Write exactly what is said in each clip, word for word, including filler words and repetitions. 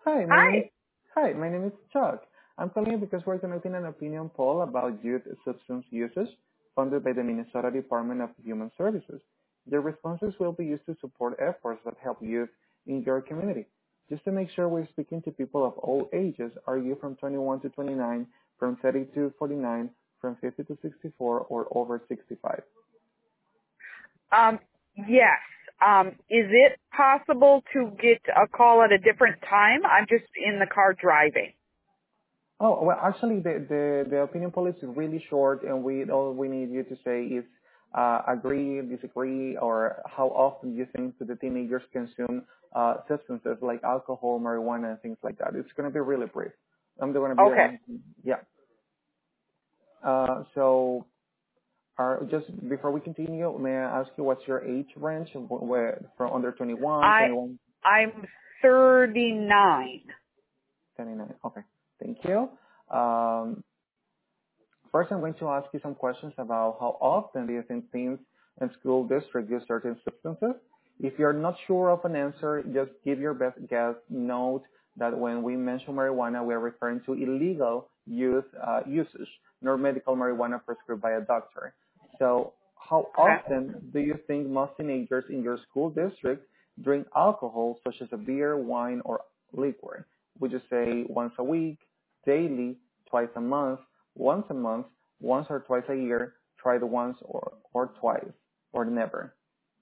Hi, my name is Hi. Hi, my name is Chuck. I'm calling you because we're conducting an opinion poll about youth substance usage funded by the Minnesota Department of Human Services. The responses will be used to support efforts that help youth in your community. Just to make sure we're speaking to people of all ages, are you from twenty-one to twenty-nine, from thirty to forty-nine, from fifty to sixty-four, or over sixty-five? Um, yes. Um, is it possible to get a call at a different time? I'm just in the car driving. Oh, well, actually, the, the, the opinion poll is really short, and we all we need you to say is uh, agree, disagree, or how often you think that the teenagers consume uh, substances like alcohol, marijuana, and things like that. It's going to be really brief. I'm going to be, Okay. um, yeah. Uh, so, uh, just before we continue, may I ask you what's your age range? Wh- Where, from under twenty-one, I twenty-one, I'm thirty-nine. twenty-nine? Okay, thank you. Um, First, I'm going to ask you some questions about how often do you think teens and school districts use certain substances. If you're not sure of an answer, just give your best guess. Note that when we mention marijuana, we're referring to illegal use, uh, usage, not medical marijuana prescribed by a doctor. So how Okay. often do you think most teenagers in your school district drink alcohol, such as a beer, wine, or liquor? Would you say once a week, daily, twice a month, once a month, once or twice a year, try the once or, or twice, or never?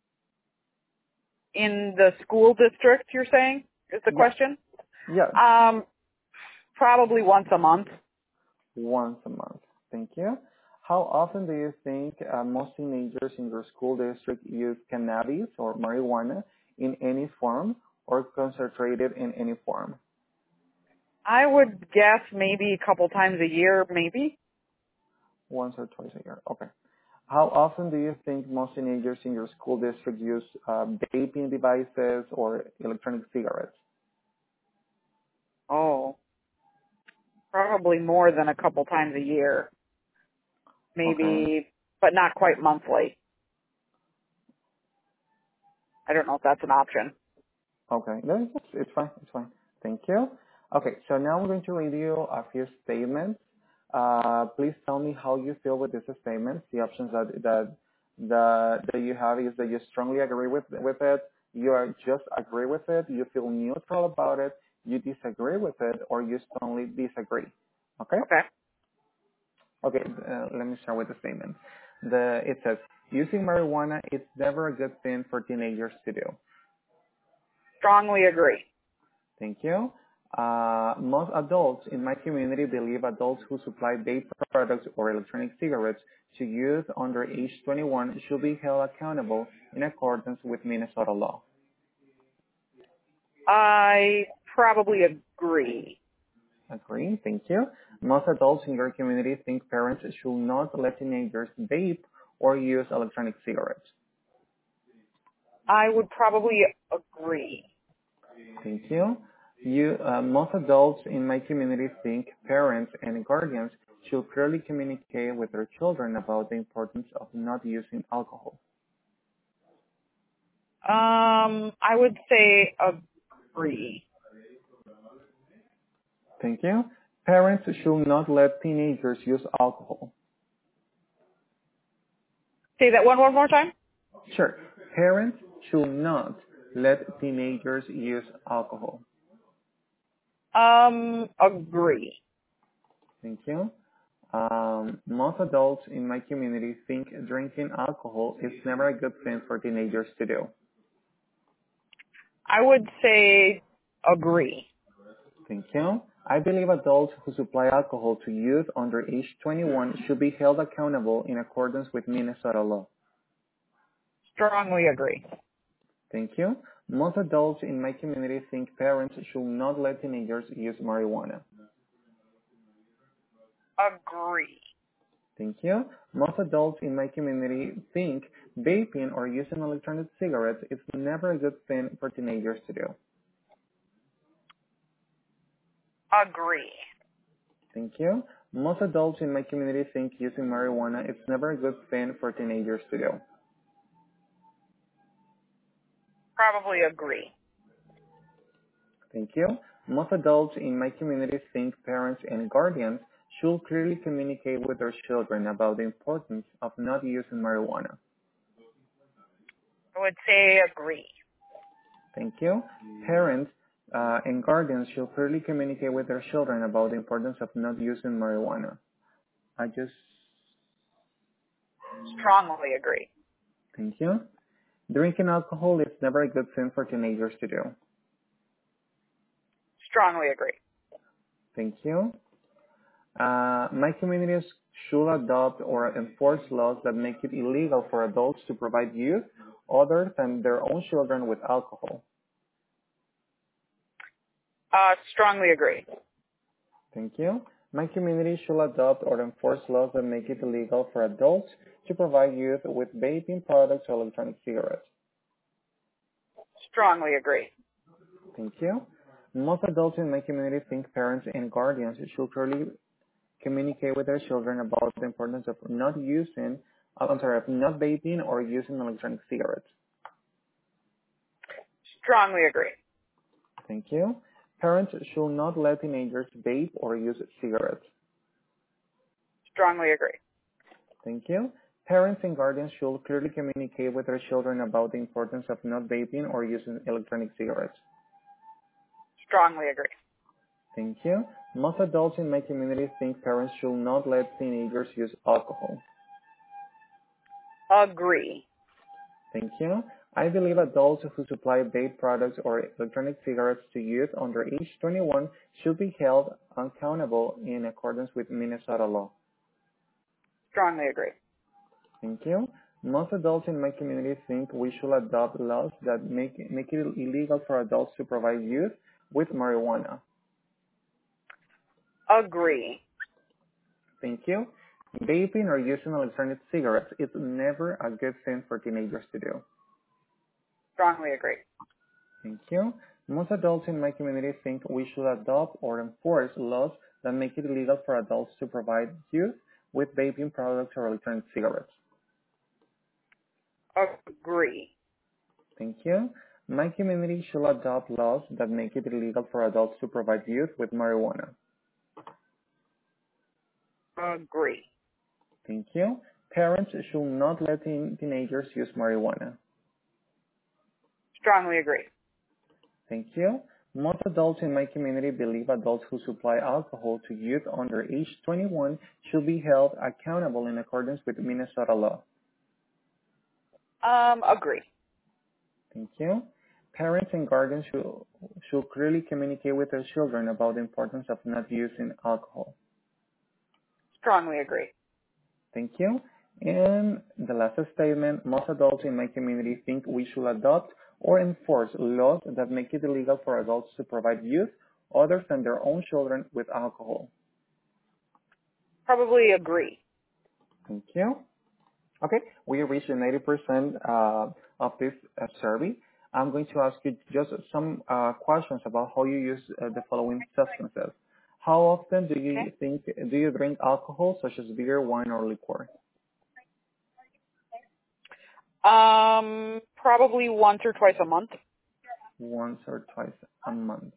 In the school district, you're saying, is the Yeah, question? yeah, Um, probably once a month. once a month. Thank you. How often do you think uh, most teenagers in your school district use cannabis or marijuana in any form or concentrated in any form? I would guess maybe a couple times a year, maybe. Once or twice a year. Okay. How often do you think most teenagers in your school district use uh, vaping devices or electronic cigarettes? Oh, probably more than a couple times a year, Okay. maybe, but not quite monthly. I don't know if that's an option. Okay, no, it's, it's fine. It's fine. Thank you. Okay, so now I'm going to read you a few statements. Uh, please tell me how you feel with these statements. The options that that that, that you have is that you strongly agree with with it, you are just agree with it, you feel neutral about it, you disagree with it, or you strongly disagree. Okay. Okay. Okay. Uh, let me start with the statement. The it says using marijuana is never a good thing for teenagers to do. Strongly agree. Thank you. Uh, most adults in my community believe adults who supply vape products or electronic cigarettes to youth under age twenty-one should be held accountable in accordance with Minnesota law. I probably agree. Agree. Thank you. Most adults in your community think parents should not let teenagers vape or use electronic cigarettes. I would probably agree. Thank you. You, uh, most adults in my community think parents and guardians should clearly communicate with their children about the importance of not using alcohol. Um, I would say agree. Thank you. Parents should not let teenagers use alcohol. Say that one one more time. Sure. Parents should not let teenagers use alcohol. Um, agree. Thank you. Um, most adults in my community think drinking alcohol is never a good thing for teenagers to do. I would say agree. Thank you. I believe adults who supply alcohol to youth under age twenty-one should be held accountable in accordance with Minnesota law. Strongly agree. Thank you. Most adults in my community think parents should not let teenagers use marijuana. Agree. Thank you. Most adults in my community think vaping or using electronic cigarettes is never a good thing for teenagers to do. Agree. Thank you. Most adults in my community think using marijuana is never a good thing for teenagers to do. Probably agree. Thank you. Most adults in my community think parents and guardians should clearly communicate with their children about the importance of not using marijuana. I would say agree. Thank you. Parents uh, and guardians should clearly communicate with their children about the importance of not using marijuana. I just, Strongly agree. thank you. Drinking alcohol is never a good thing for teenagers to do. Strongly agree. Thank you. Uh, my communities should adopt or enforce laws that make it illegal for adults to provide youth other than their own children with alcohol. Uh, strongly agree. Thank you. My community should adopt or enforce laws that make it illegal for adults to provide youth with vaping products or electronic cigarettes. Strongly agree. Thank you. Most adults in my community think parents and guardians should clearly communicate with their children about the importance of not using, uh, I'm sorry, of not vaping or using electronic cigarettes. Strongly agree. Thank you. Parents should not let teenagers vape or use cigarettes. Strongly agree. Thank you. Parents and guardians should clearly communicate with their children about the importance of not vaping or using electronic cigarettes. Strongly agree. Thank you. Most adults in my community think parents should not let teenagers use alcohol. Agree. Thank you. I believe adults who supply vape products or electronic cigarettes to youth under age twenty-one should be held accountable in accordance with Minnesota law. Strongly agree. Thank you. Most adults in my community think we should adopt laws that make, make it illegal for adults to provide youth with marijuana. Agree. Thank you. Vaping or using electronic cigarettes is never a good thing for teenagers to do. Strongly agree. Thank you. Most adults in my community think we should adopt or enforce laws that make it illegal for adults to provide youth with vaping products or electronic cigarettes. Agree. Thank you. My community should adopt laws that make it illegal for adults to provide youth with marijuana. Agree. Thank you. Parents should not let teen- teenagers use marijuana. Strongly agree. Thank you. Most adults in my community believe adults who supply alcohol to youth under age twenty-one should be held accountable in accordance with Minnesota law. Um, agree. Thank you. Parents and guardians should, should clearly communicate with their children about the importance of not using alcohol. Strongly agree. Thank you. And the last statement, most adults in my community think we should adopt or enforce laws that make it illegal for adults to provide youth other than their own children with alcohol. Probably agree. Thank you. Okay, we reached ninety percent uh, of this uh, survey. I'm going to ask you just some uh, questions about how you use uh, the following substances. How often do you Okay. think do you drink alcohol, such as beer, wine, or liquor? Um, probably once or twice a month. Once or twice a month.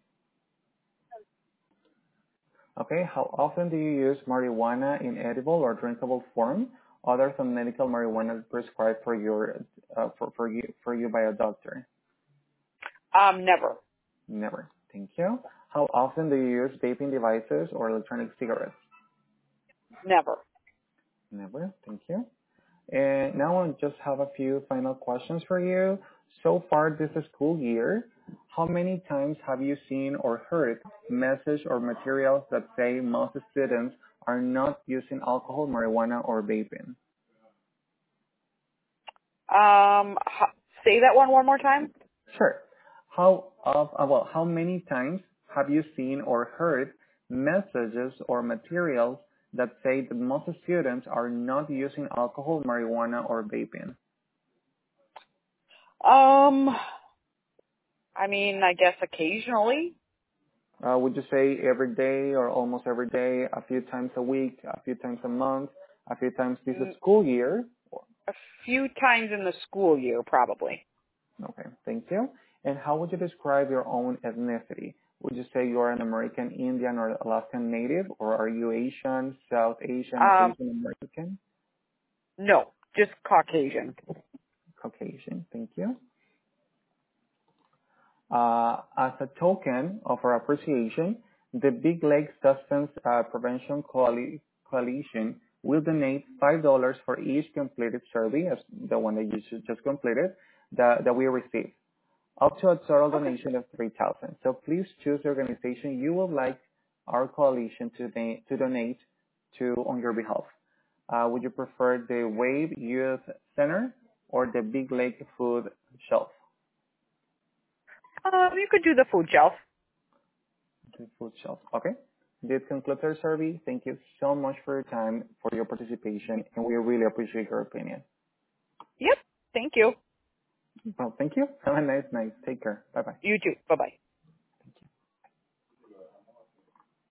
Okay, how often do you use marijuana in edible or drinkable form, other than medical marijuana prescribed for your uh, for for you for you by a doctor? Um, never. Never. Thank you. How often do you use vaping devices or electronic cigarettes? Never. Never. Thank you. And now I just have a few final questions for you. So far this school year, how many times have you seen or heard messages or materials that say most students are not using alcohol, marijuana, or vaping? Um, h- say that one one more time. Sure. How of uh, well, how many times have you seen or heard messages or materials that say that most students are not using alcohol, marijuana, or vaping? Um, I mean, I guess occasionally. Uh, would you say every day or almost every day, a few times a week, a few times a month, a few times this Mm, school year? A few times in the school year, probably. Okay, thank you. And how would you describe your own ethnicity? Would you say you are an American Indian or Alaskan Native, or are you Asian, South Asian, Um, Asian American? no, just Caucasian. Caucasian, thank you. Uh, as a token of our appreciation, the Big Lake Substance uh, Prevention Coali- Coalition will donate five dollars for each completed survey, as the one that you just completed, that, that we received, up to a total Okay. donation of three thousand dollars. So please choose the organization you would like our coalition to, donate to donate to on your behalf. Uh, would you prefer the Wave Youth Center or the Big Lake Food Shelf? Um, you could do the food shelf. The food shelf. Okay. This concludes our survey. Thank you so much for your time, for your participation, and we really appreciate your opinion. Yep. Thank you. Well, thank you. Have a nice night. Take care. Bye-bye. You too. Bye-bye.